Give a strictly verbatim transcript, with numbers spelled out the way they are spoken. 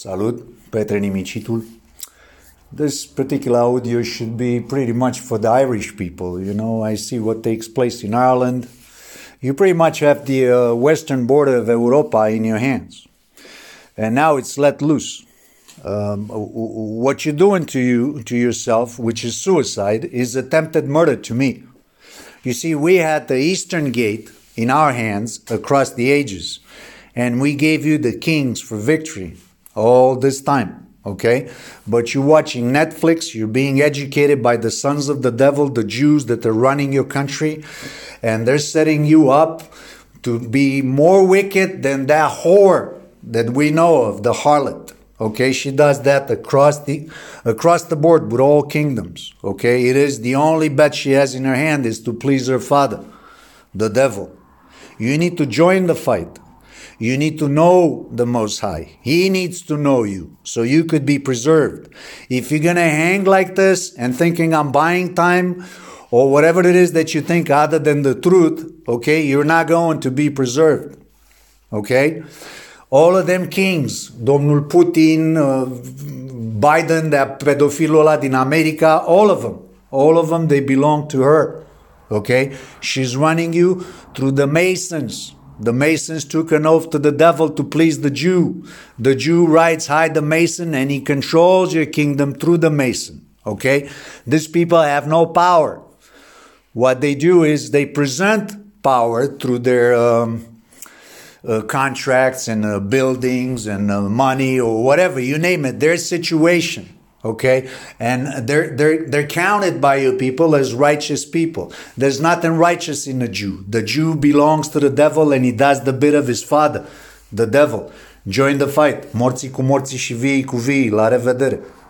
Salut, Petre Nimicitul. This particular audio should be pretty much for the Irish people. You know, I see what takes place in Ireland. You pretty much have the uh, western border of Europa in your hands. And now it's let loose. Um, what you're doing to you, to yourself, which is suicide, is attempted murder to me. You see, we had the Eastern Gate in our hands across the ages. And we gave you the kings for victory all this time, okay? But you're watching Netflix, you're being educated by the sons of the devil, the Jews that are running your country, and they're setting you up to be more wicked than that whore that we know of, the harlot, okay? She does that across the, across the board with all kingdoms, okay? It is the only bet she has in her hand is to please her father, the devil. You need to join the fight. You need to know the Most High. He needs to know you so you could be preserved. If you're going to hang like this and thinking I'm buying time or whatever it is that you think other than the truth, okay, you're not going to be preserved. Okay? All of them kings, Domnul Putin, uh, Biden, that pedofilul ăla din America, all of them, all of them, they belong to her. Okay? She's running you through the Masons. The Masons took an oath to the devil to please the Jew. The Jew rides high the Mason and he controls your kingdom through the Mason. Okay? These people have no power. What they do is they present power through their um, uh, contracts and uh, buildings and uh, money or whatever, you name it, their situation. Okay, and they're they're they're counted by you people as righteous people. There's nothing righteous in a Jew. The Jew belongs to the devil and he does the bit of his father, the devil. Join the fight. Morții cu morții și vii cu vii. La revedere.